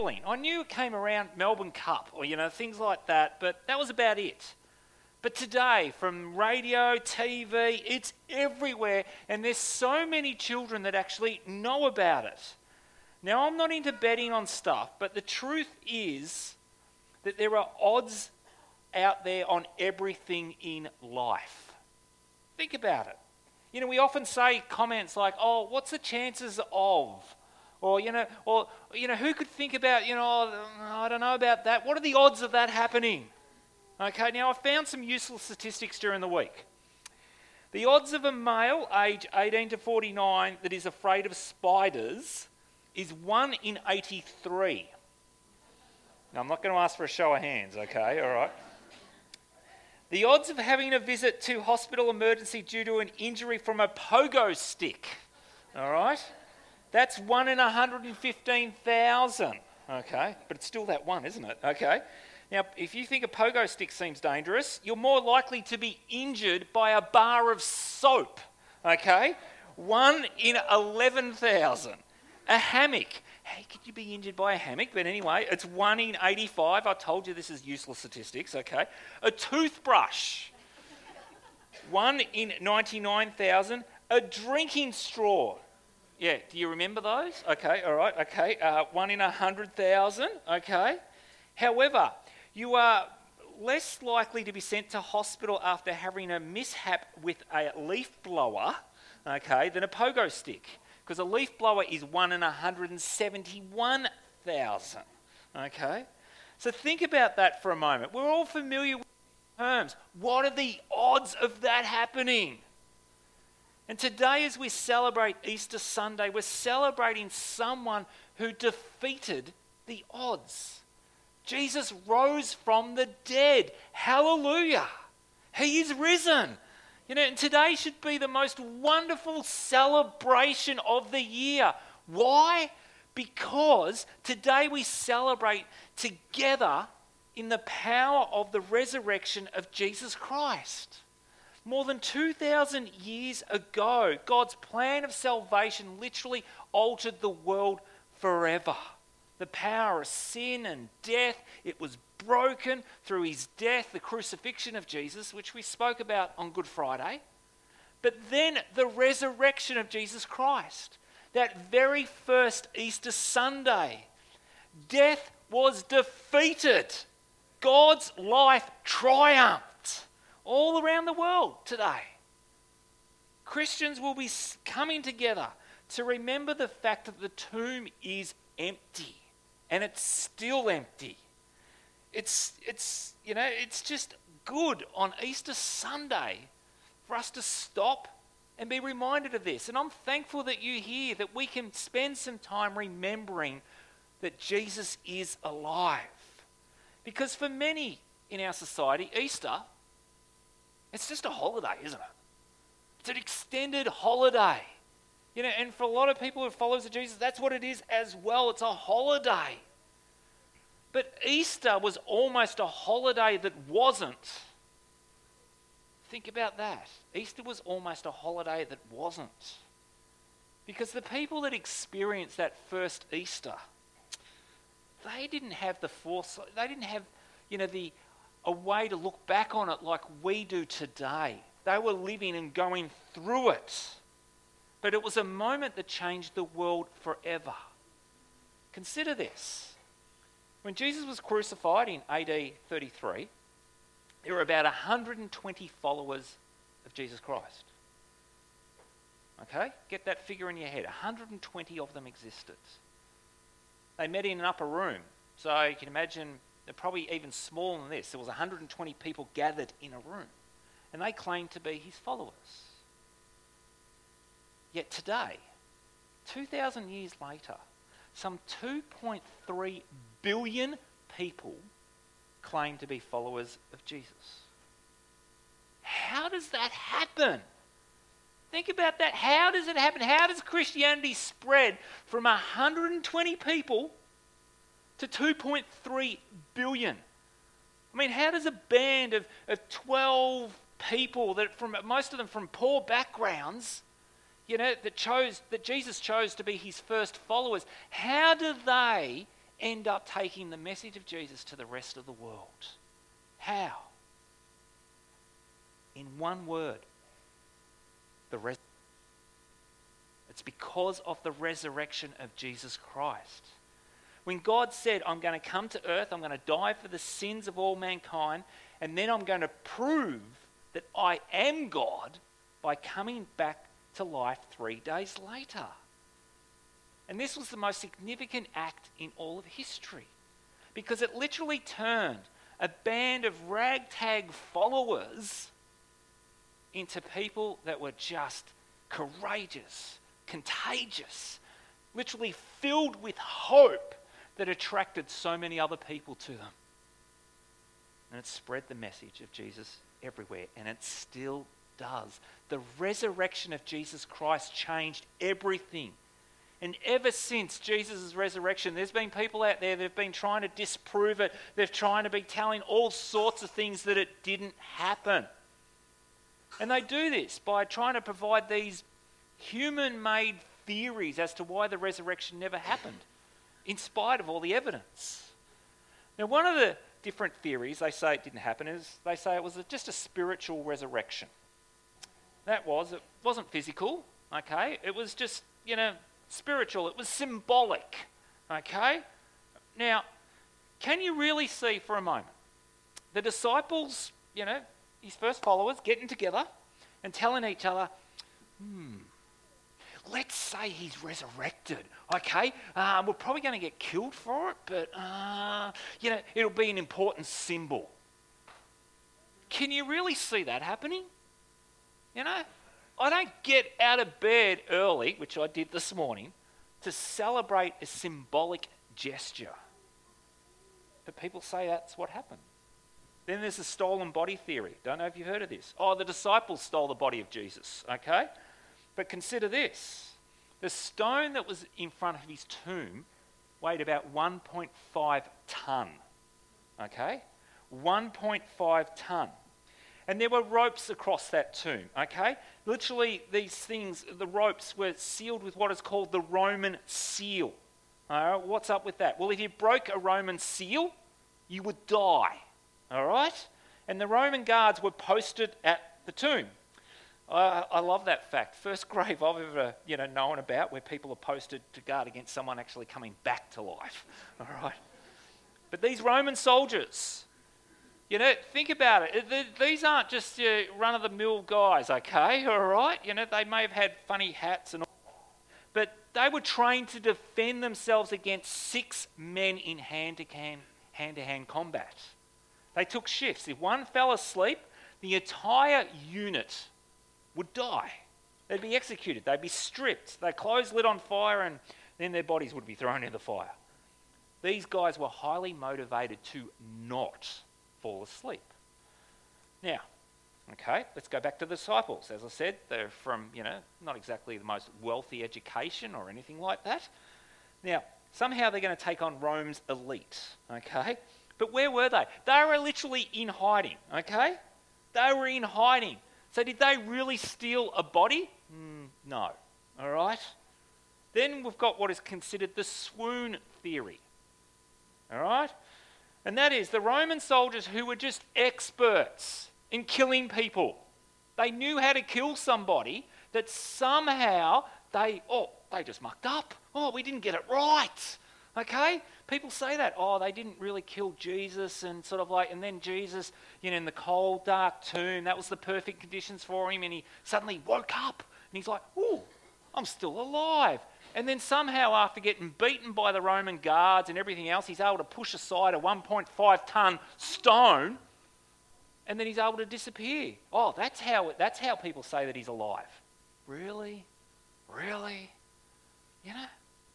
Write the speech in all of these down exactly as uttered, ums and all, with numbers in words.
I knew it came around Melbourne Cup or, you know, things like that, but that was about it. But today, from radio, T V, it's everywhere, and there's so many children that actually know about it. Now, I'm not into betting on stuff, but the truth is that there are odds out there on everything in life. Think about it. You know, we often say comments like, oh, what's the chances of? Or, you know, or, you know, who could think about, you know, oh, I don't know about that. What are the odds of that happening? Okay, now I found some useful statistics during the week. The odds of a male age eighteen to forty-nine that is afraid of spiders is one in eighty-three. Now, I'm not going to ask for a show of hands, okay, all right? The odds of having a visit to hospital emergency due to an injury from a pogo stick, all right? That's one in one hundred fifteen thousand, okay? But it's still that one, isn't it? Okay. Now, if you think a pogo stick seems dangerous, you're more likely to be injured by a bar of soap, okay? one in eleven thousand. A hammock. Hey, could you be injured by a hammock? But anyway, it's one in eighty-five. I told you this is useless statistics, okay? A toothbrush. one in ninety-nine thousand. A drinking straw. Yeah, do you remember those? Okay, all right, okay. Uh, one in one hundred thousand, okay. However, you are less likely to be sent to hospital after having a mishap with a leaf blower, okay, than a pogo stick. Because a leaf blower is one in one hundred seventy-one thousand, okay? So think about that for a moment. We're all familiar with terms. What are the odds of that happening? And today, as we celebrate Easter Sunday, we're celebrating someone who defeated the odds. Jesus rose from the dead. Hallelujah. He is risen. You know, and today should be the most wonderful celebration of the year. Why? Because today we celebrate together in the power of the resurrection of Jesus Christ. More than two thousand years ago, God's plan of salvation literally altered the world forever. The power of sin and death, it was broken through his death, the crucifixion of Jesus, which we spoke about on Good Friday. But then the resurrection of Jesus Christ, that very first Easter Sunday, death was defeated. God's life triumphed all around the world today. Christians will be coming together to remember the fact that the tomb is empty, and it's still empty. It's, it's, you know, it's just good on Easter Sunday for us to stop and be reminded of this. And I'm thankful that you're here, that we can spend some time remembering that Jesus is alive. Because for many in our society, Easter, it's just a holiday, isn't it? It's an extended holiday. You know, and for a lot of people who are followers of Jesus, that's what it is as well. It's a holiday. But Easter was almost a holiday that wasn't. Think about that. Easter was almost a holiday that wasn't. Because the people that experienced that first Easter, they didn't have the foresight, they didn't have, you know, the a way to look back on it like we do today. They were living and going through it. But it was a moment that changed the world forever. Consider this. When Jesus was crucified in A D thirty-three, there were about one hundred twenty followers of Jesus Christ. Okay? Get that figure in your head. one hundred twenty of them existed. They met in an upper room. So you can imagine they're probably even smaller than this. There was one hundred twenty people gathered in a room. And they claimed to be his followers. Yet today, two thousand years later, some two point three billion people claim to be followers of Jesus. How does that happen? Think about that. How does it happen? How does Christianity spread from one hundred twenty people to two point three billion? I mean, how does a band of, of twelve people, that from most of them from poor backgrounds, you know, that chose that Jesus chose to be his first followers, how do they end up taking the message of Jesus to the rest of the world. How? In one word, the res- it's because of the resurrection of Jesus Christ. When God said, I'm going to come to earth, I'm going to die for the sins of all mankind, and then I'm going to prove that I am God by coming back to life three days later. And this was the most significant act in all of history, because it literally turned a band of ragtag followers into people that were just courageous, contagious, literally filled with hope that attracted so many other people to them. And it spread the message of Jesus everywhere, and it still does. The resurrection of Jesus Christ changed everything. And ever since Jesus' resurrection, there's been people out there that have been trying to disprove it. They're trying to be telling all sorts of things that it didn't happen. And they do this by trying to provide these human-made theories as to why the resurrection never happened, in spite of all the evidence. Now, one of the different theories they say it didn't happen is they say it was a, just a spiritual resurrection. That was, it wasn't physical, okay? It was just, you know, spiritual. It was symbolic, okay? Now, can you really see for a moment the disciples, you know, his first followers getting together and telling each other, hmm, let's say he's resurrected, okay? Um, we're probably going to get killed for it, but, uh, you know, it'll be an important symbol. Can you really see that happening? You know, I don't get out of bed early, which I did this morning, to celebrate a symbolic gesture. But people say that's what happened. Then there's the stolen body theory. Don't know if you've heard of this. Oh, the disciples stole the body of Jesus, okay? But consider this. The stone that was in front of his tomb weighed about one point five tonne, okay? one point five tonne. And there were ropes across that tomb, okay? Literally, these things, the ropes were sealed with what is called the Roman seal. All right, what's up with that? Well, if you broke a Roman seal, you would die, all right? And the Roman guards were posted at the tomb. I, I love that fact. First grave I've ever, you know, known about where people are posted to guard against someone actually coming back to life, all right? But these Roman soldiers, you know, think about it. These aren't just uh, run-of-the-mill guys, okay, all right? You know, they may have had funny hats and all, but they were trained to defend themselves against six men in hand-to-hand, hand-to-hand combat. They took shifts. If one fell asleep, the entire unit would die. They'd be executed. They'd be stripped. Their clothes lit on fire, and then their bodies would be thrown in the fire. These guys were highly motivated to not fall asleep. Now, okay, let's go back to the disciples. As I said, they're from, you know, not exactly the most wealthy education or anything like that. Now, somehow they're going to take on Rome's elite, okay? But where were they? They were literally in hiding, okay? They were in hiding. So did they really steal a body? Mm, no, all right? Then we've got what is considered the swoon theory, all right? And that is the Roman soldiers who were just experts in killing people. They knew how to kill somebody, that somehow they, oh, they just mucked up. Oh, we didn't get it right. Okay? People say that. Oh, they didn't really kill Jesus, and sort of like, and then Jesus, you know, in the cold, dark tomb, that was the perfect conditions for him, and he suddenly woke up, and he's like, ooh, I'm still alive. And then somehow, after getting beaten by the Roman guards and everything else, he's able to push aside a one point five tonne stone, and then he's able to disappear. Oh, that's how that's how people say that he's alive. Really? Really? You know?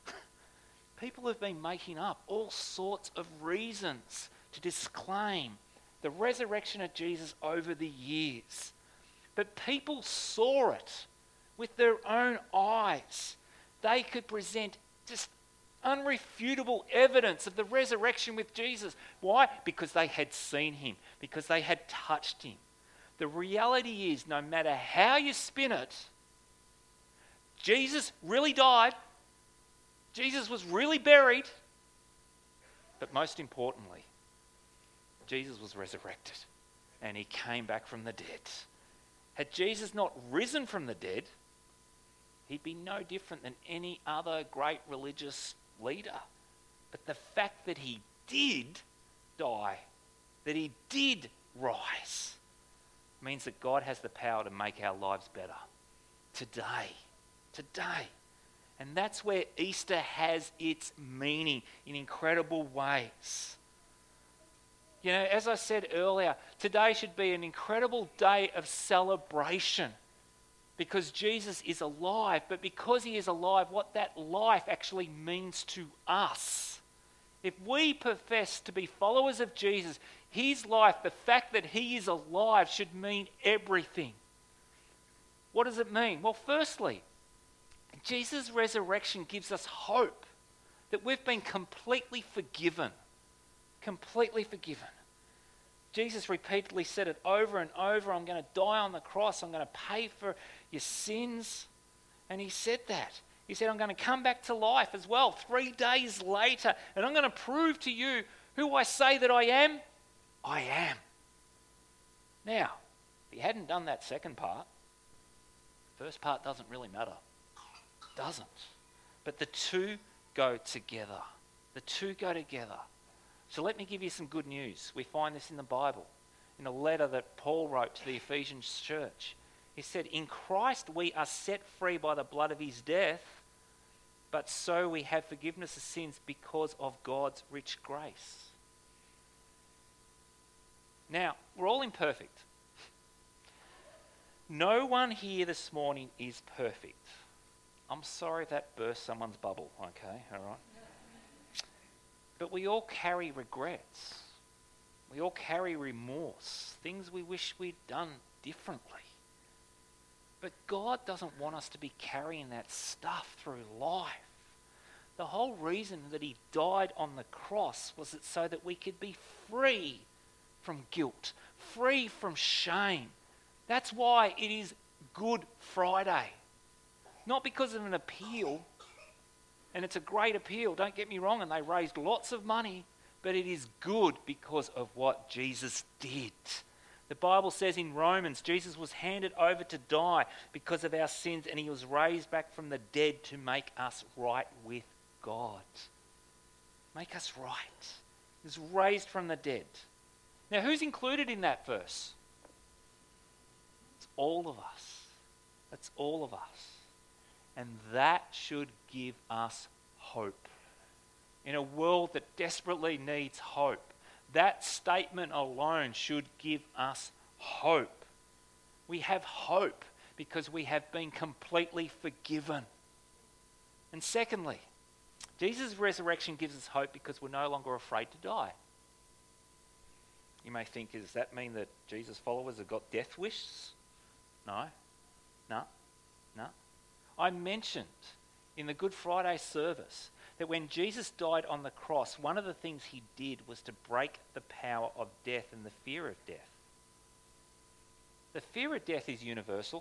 People have been making up all sorts of reasons to disclaim the resurrection of Jesus over the years. But people saw it with their own eyes. They could present just unrefutable evidence of the resurrection with Jesus. Why? Because they had seen him, because they had touched him. The reality is, no matter how you spin it, Jesus really died. Jesus was really buried, But most importantly, Jesus was resurrected and he came back from the dead. Had Jesus not risen from the dead, he'd be no different than any other great religious leader. But the fact that he did die, that he did rise, means that God has the power to make our lives better. Today. Today. And that's where Easter has its meaning in incredible ways. You know, as I said earlier, today should be an incredible day of celebration because Jesus is alive. But because he is alive, what that life actually means to us. If we profess to be followers of Jesus, his life, the fact that he is alive, should mean everything. What does it mean? Well, firstly, Jesus' resurrection gives us hope that we've been completely forgiven. Completely forgiven. Jesus repeatedly said it over and over, I'm going to die on the cross, I'm going to pay for your sins. And he said that. He said, I'm going to come back to life as well three days later, and I'm going to prove to you who I say that I am. I am. Now, if he hadn't done that second part, the first part doesn't really matter. It doesn't. But the two go together. The two go together. So let me give you some good news. We find this in the Bible, in a letter that Paul wrote to the Ephesians church. He said, in Christ we are set free by the blood of his death, but so we have forgiveness of sins because of God's rich grace. Now, we're all imperfect. No one here this morning is perfect. I'm sorry if that burst someone's bubble, okay, all right? But we all carry regrets. We all carry remorse, things we wish we'd done differently. But God doesn't want us to be carrying that stuff through life. The whole reason that he died on the cross was it so that we could be free from guilt, free from shame. That's why it is Good Friday. Not because of an appeal, and it's a great appeal, don't get me wrong, and they raised lots of money, but it is good because of what Jesus did. The Bible says in Romans, Jesus was handed over to die because of our sins, and he was raised back from the dead to make us right with God. Make us right. He was raised from the dead. Now, who's included in that verse? It's all of us. It's all of us. And that should give us hope. In a world that desperately needs hope, that statement alone should give us hope. We have hope because we have been completely forgiven. And secondly, Jesus' resurrection gives us hope because we're no longer afraid to die. You may think, does that mean that Jesus' followers have got death wishes? No. No. No. I mentioned in the Good Friday service that when Jesus died on the cross, one of the things he did was to break the power of death and the fear of death. The fear of death is universal.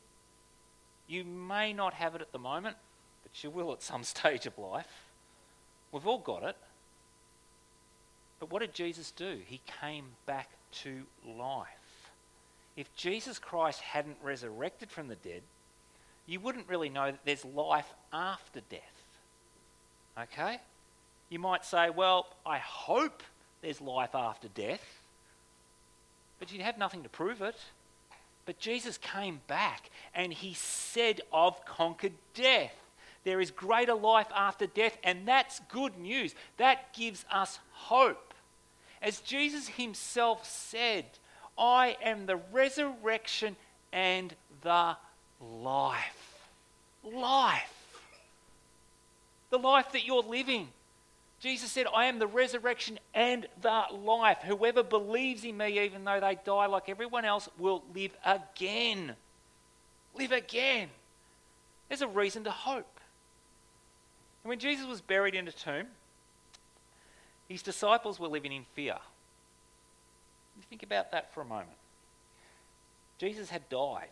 You may not have it at the moment, but you will at some stage of life. We've all got it. But what did Jesus do? He came back to life. If Jesus Christ hadn't resurrected from the dead, you wouldn't really know that there's life after death. Okay? You might say, well, I hope there's life after death, but you'd have nothing to prove it. But Jesus came back and he said, I've conquered death. There is greater life after death, and that's good news. That gives us hope. As Jesus himself said, I am the resurrection and the life. Life. The life that you're living. Jesus said, I am the resurrection and the life. Whoever believes in me, even though they die like everyone else, will live again. Live again. There's a reason to hope. And when Jesus was buried in a tomb, his disciples were living in fear. Think about that for a moment. Jesus had died.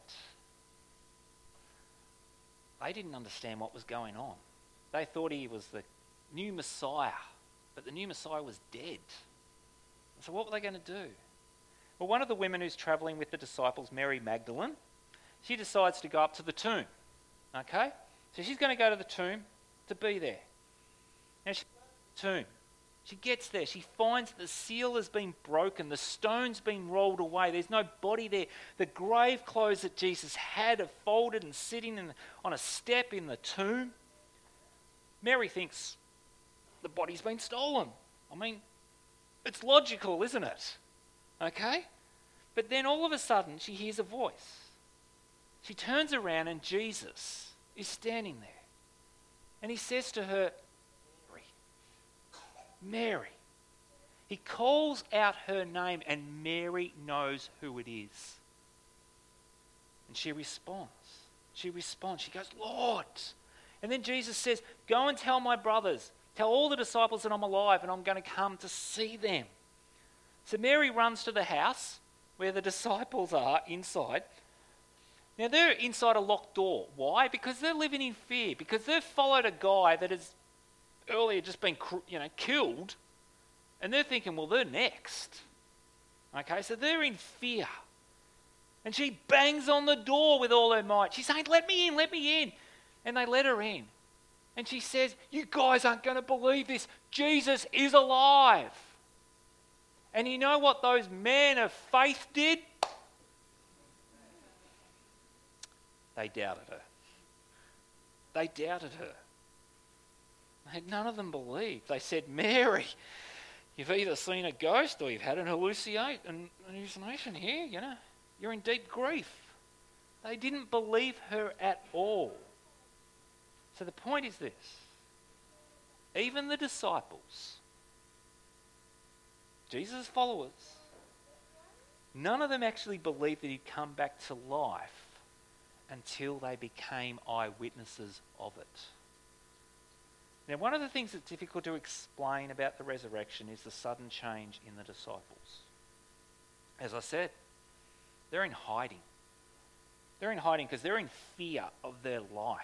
They didn't understand what was going on. They thought he was the new Messiah. but the new Messiah was dead. So what were they going to do? Well, one of the women who's travelling with the disciples, Mary Magdalene, she decides to go up to the tomb. Okay? So she's going to go to the tomb to be there. Now she goes to the tomb. She gets there. She finds the seal has been broken. The stone's been rolled away. There's no body there. The grave clothes that Jesus had are folded and sitting in, on a step in the tomb. Mary thinks the body's been stolen. I mean, it's logical, isn't it? Okay? But then all of a sudden she hears a voice. She turns around and Jesus is standing there. And he says to her, Mary. Mary. He calls out her name and Mary knows who it is. And she responds. She responds. She goes, Lord. And then Jesus says, go and tell my brothers. Tell all the disciples that I'm alive and I'm going to come to see them. So Mary runs to the house where the disciples are inside. Now they're inside a locked door. Why? Because they're living in fear. Because they've followed a guy that has earlier just been, you know, killed. And they're thinking, well, they're next. Okay, so they're in fear. And she bangs on the door with all her might. She's saying, let me in, let me in. And they let her in. And she says, you guys aren't going to believe this. Jesus is alive. And you know what those men of faith did? They doubted her. They doubted her. None of them believed. They said, Mary, you've either seen a ghost or you've had an hallucinate, an hallucination here, you know. You're in deep grief. They didn't believe her at all. So the point is this. Even the disciples, Jesus' followers, none of them actually believed that he'd come back to life until they became eyewitnesses of it. Now, one of the things that's difficult to explain about the resurrection is the sudden change in the disciples. As I said, they're in hiding. They're in hiding because they're in fear of their life.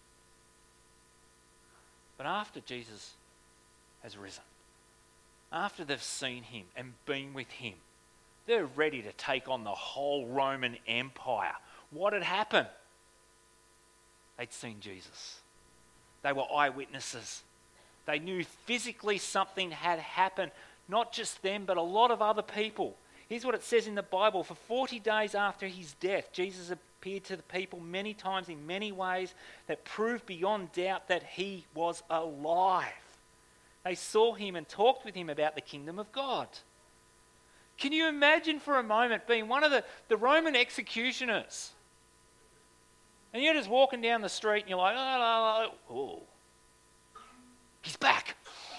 But after Jesus has risen, after they've seen him and been with him, they're ready to take on the whole Roman Empire. What had happened? They'd seen Jesus. They were eyewitnesses. They knew physically something had happened, not just them, but a lot of other people. Here's what it says in the Bible. For forty days after his death, Jesus appeared to the people many times in many ways that proved beyond doubt that he was alive. They saw him and talked with him about the kingdom of God. Can you imagine for a moment being one of the, the Roman executioners? And you're just walking down the street and you're like, oh, oh, oh. He's back.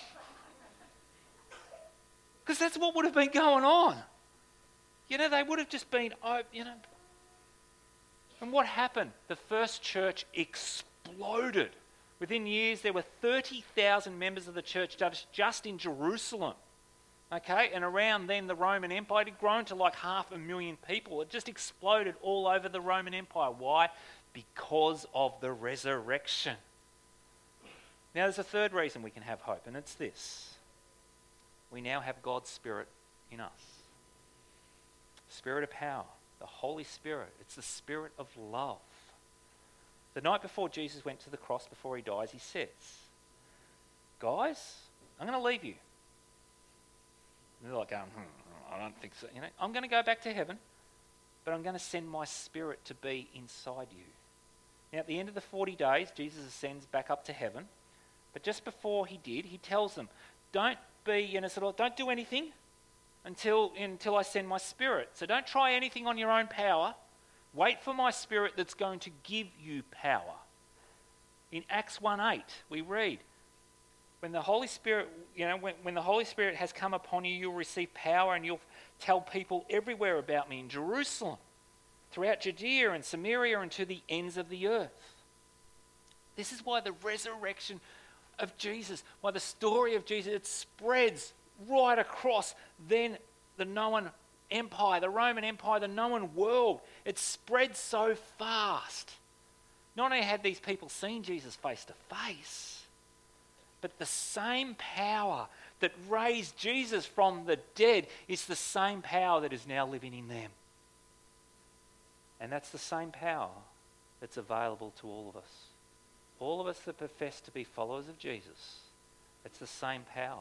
Because that's what would have been going on. You know, they would have just been, oh, you know. And what happened? The first church exploded. Within years, there were thirty thousand members of the church just in Jerusalem. Okay, and around then the Roman Empire had grown to like half a million people. It just exploded all over the Roman Empire. Why? Because of the resurrection. Now there's a third reason we can have hope, and it's this. We now have God's Spirit in us. Spirit of power, the Holy Spirit. It's the Spirit of love. The night before Jesus went to the cross, before he dies, he says, guys, I'm going to leave you. And they're like, um, hmm, I don't think so. You know, I'm going to go back to heaven, but I'm going to send my Spirit to be inside you. Now, at the end of the forty days, Jesus ascends back up to heaven. But just before he did, he tells them, don't be, you know, sort of, don't do anything until, until I send my Spirit. So don't try anything on your own power. Wait for my Spirit that's going to give you power. In Acts one eight, we read, when the Holy Spirit, you know, when, when the Holy Spirit has come upon you, you'll receive power and you'll tell people everywhere about me in Jerusalem, throughout Judea and Samaria and to the ends of the earth. This is why the resurrection of Jesus, why the story of Jesus, it spreads right across then the known empire, the Roman Empire, the known world. It spread so fast. Not only had these people seen Jesus face to face, but the same power that raised Jesus from the dead is the same power that is now living in them. And that's the same power that's available to all of us. All of us that profess to be followers of Jesus, it's the same power.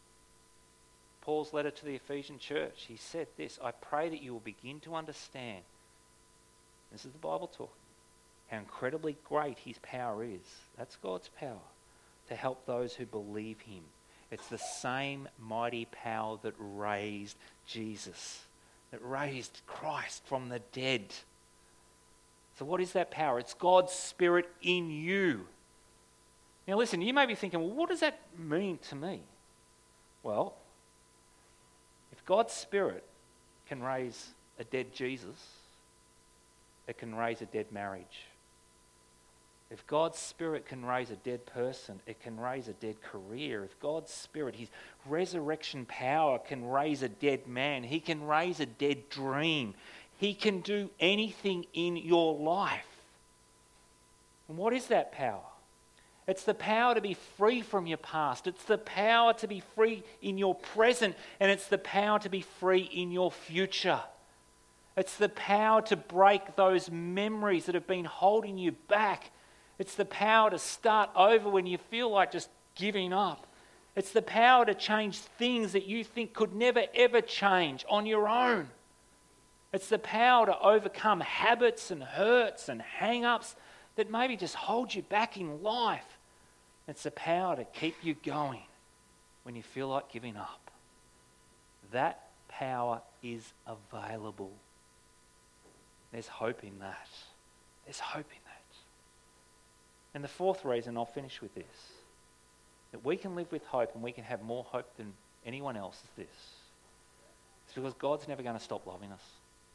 Paul's letter to the Ephesian church, he said this, I pray that you will begin to understand, this is the Bible talking, how incredibly great his power is. That's God's power to help those who believe him. It's the same mighty power that raised Jesus, that raised Christ from the dead. So what is that power? It's God's Spirit in you. Now listen, you may be thinking, well, what does that mean to me? Well, if God's Spirit can raise a dead Jesus, it can raise a dead marriage. If God's Spirit can raise a dead person, it can raise a dead career. If God's Spirit, his resurrection power, can raise a dead man, he can raise a dead dream. He can do anything in your life. And what is that power? It's the power to be free from your past. It's the power to be free in your present, and it's the power to be free in your future. It's the power to break those memories that have been holding you back. It's the power to start over when you feel like just giving up. It's the power to change things that you think could never ever change on your own. It's the power to overcome habits and hurts and hang-ups that maybe just hold you back in life. It's the power to keep you going when you feel like giving up. That power is available. There's hope in that. There's hope in that. And the fourth reason, I'll finish with this, that we can live with hope and we can have more hope than anyone else is this. It's because God's never going to stop loving us.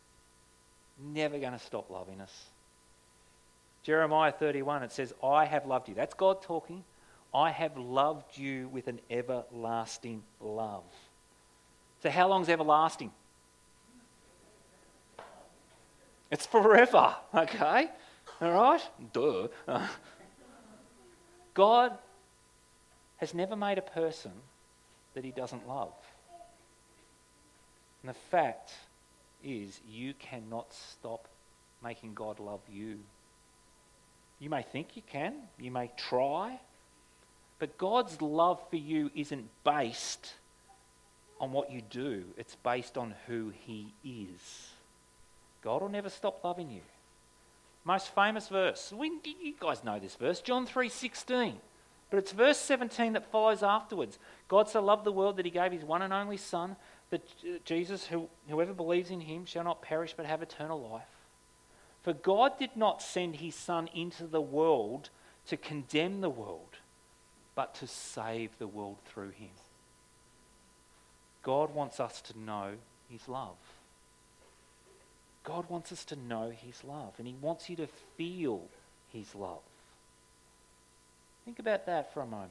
Never going to stop loving us. Jeremiah thirty-one, it says, I have loved you. That's God talking. I have loved you with an everlasting love. So how long's everlasting? It's forever, okay? All right? Duh. God has never made a person that he doesn't love. And the fact is, you cannot stop making God love you. You may think you can, you may try, but God's love for you isn't based on what you do. It's based on who he is. God will never stop loving you. Most famous verse, we, you guys know this verse, John three sixteen. But it's verse seventeen that follows afterwards. God so loved the world that he gave his one and only Son, that Jesus, who, whoever believes in him, shall not perish but have eternal life. For God did not send his Son into the world to condemn the world, but to save the world through him. God wants us to know his love. God wants us to know his love, and he wants you to feel his love. Think about that for a moment.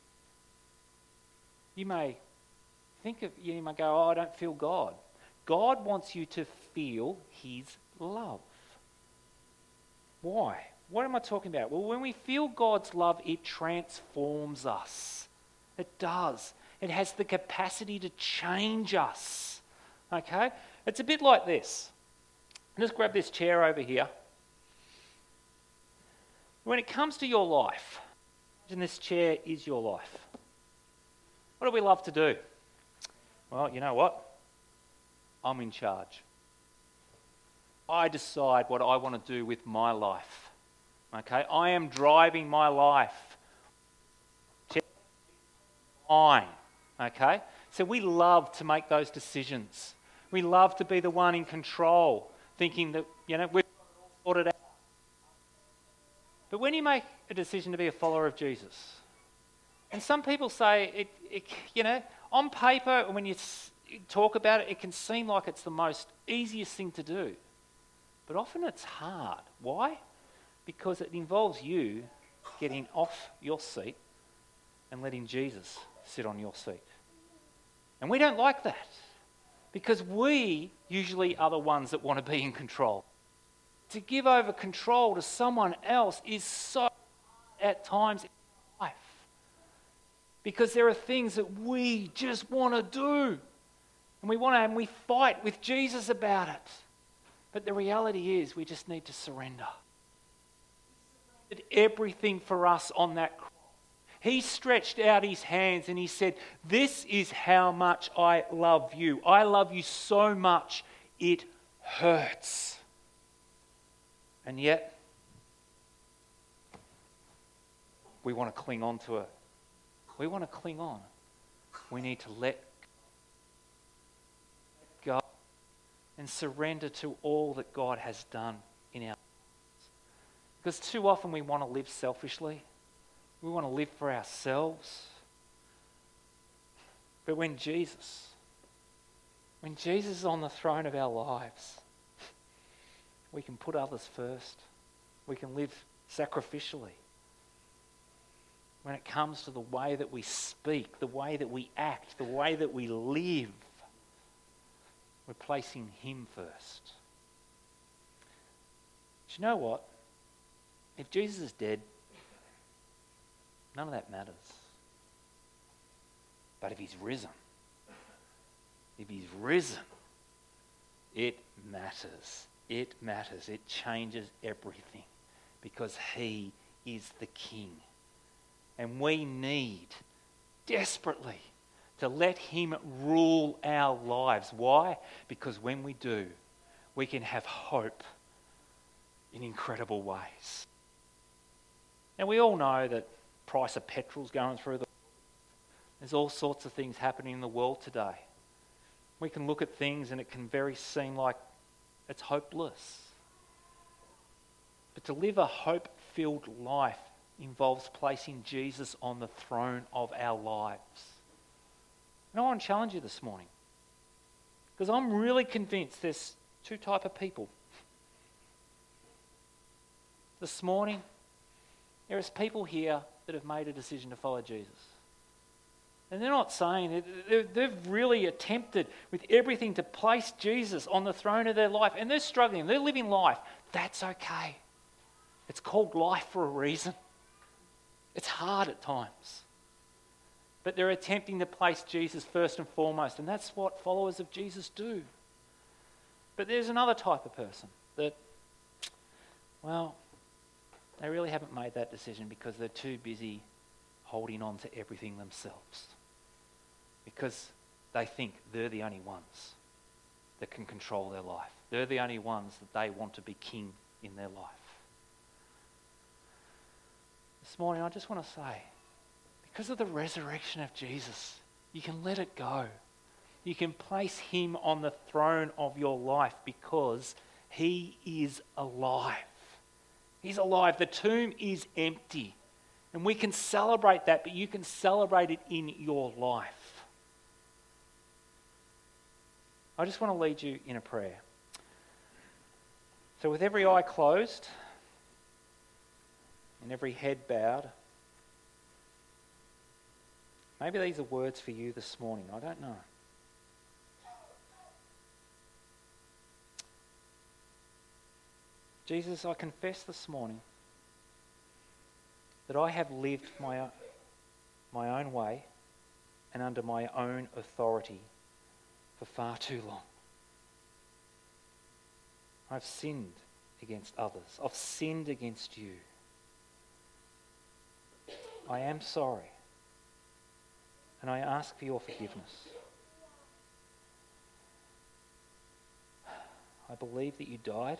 You may think of, you may go, oh, I don't feel God. God wants you to feel his love. Why? What am I talking about? Well, when we feel God's love, it transforms us. It does. It has the capacity to change us. Okay? It's a bit like this. Just grab this chair over here. When it comes to your life, imagine this chair is your life. What do we love to do? Well, you know what? I'm in charge. I decide what I want to do with my life. Okay? I am driving my life. Mine. Okay? So we love to make those decisions. We love to be the one in control, thinking that, you know, we've sorted out. But when you make a decision to be a follower of Jesus, and some people say, it, it, you know, on paper, when you talk about it, it can seem like it's the most easiest thing to do. But often it's hard. Why? Because it involves you getting off your seat and letting Jesus sit on your seat. And we don't like that, because we usually are the ones that want to be in control. To give over control to someone else is so hard at times in life. Because there are things that we just want to do. And we want to, and we fight with Jesus about it. But the reality is we just need to surrender. He did everything for us on that cross. He stretched out his hands and he said, this is how much I love you. I love you so much it hurts. And yet, we want to cling on to it. We want to cling on. We need to let go and surrender to all that God has done in our lives. Because too often we want to live selfishly. We want to live for ourselves. But when Jesus, when Jesus is on the throne of our lives, we can put others first. We can live sacrificially. When it comes to the way that we speak, the way that we act, the way that we live, we're placing him first. Do you know what? If Jesus is dead, none of that matters. But if he's risen, if he's risen, it matters. It matters. It changes everything because he is the King. And we need desperately to let him rule our lives. Why? Because when we do, we can have hope in incredible ways. Now we all know that price of petrol's going through the... There's all sorts of things happening in the world today. We can look at things and it can very seem like it's hopeless. But to live a hope-filled life involves placing Jesus on the throne of our lives. And I want to challenge you this morning, because I'm really convinced there's two types of people. This morning, there is people here that have made a decision to follow Jesus. And they're not saying, they've really attempted with everything to place Jesus on the throne of their life, and they're struggling, they're living life. That's okay. It's called life for a reason. It's hard at times. But they're attempting to place Jesus first and foremost, and that's what followers of Jesus do. But there's another type of person that, well, they really haven't made that decision because they're too busy holding on to everything themselves. Because they think they're the only ones that can control their life. They're the only ones that they want to be king in their life. This morning, I just want to say, because of the resurrection of Jesus, you can let it go. You can place him on the throne of your life because he is alive. He's alive. The tomb is empty. And we can celebrate that, but you can celebrate it in your life. I just want to lead you in a prayer. So with every eye closed and every head bowed, maybe these are words for you this morning. I don't know. Jesus, I confess this morning that I have lived my, my own way and under my own authority for far too long. I've sinned against others. I've sinned against you. I am sorry, and I ask for your forgiveness. I believe that you died,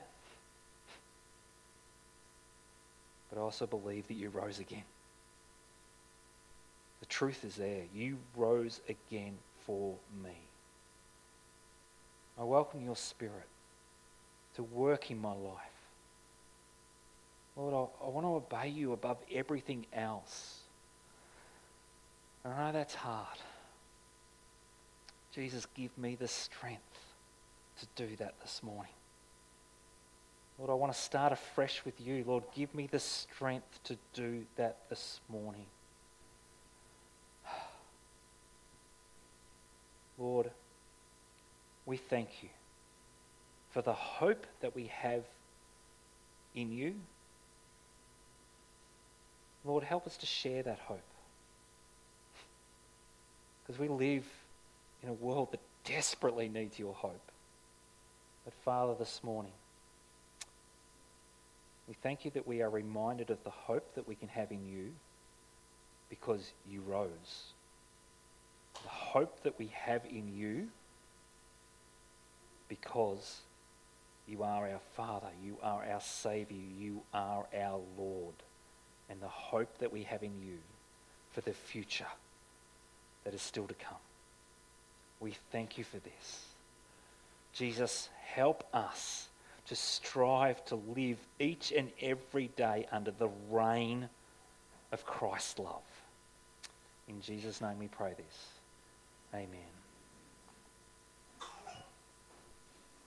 but I also believe that you rose again. The truth is there. You rose again for me. I welcome your Spirit to work in my life. Lord, I, I want to obey you above everything else. And I know that's hard. Jesus, give me the strength to do that this morning. Lord, I want to start afresh with you. Lord, give me the strength to do that this morning. Lord, we thank you for the hope that we have in you. Lord, help us to share that hope. because we live in a world that desperately needs your hope. But Father, this morning, we thank you that we are reminded of the hope that we can have in you because you rose. The hope that we have in you because you are our Father, you are our Saviour, you are our Lord. And the hope that we have in you for the future that is still to come. We thank you for this. Jesus, help us to strive to live each and every day under the reign of Christ's love. In Jesus' name we pray this. Amen.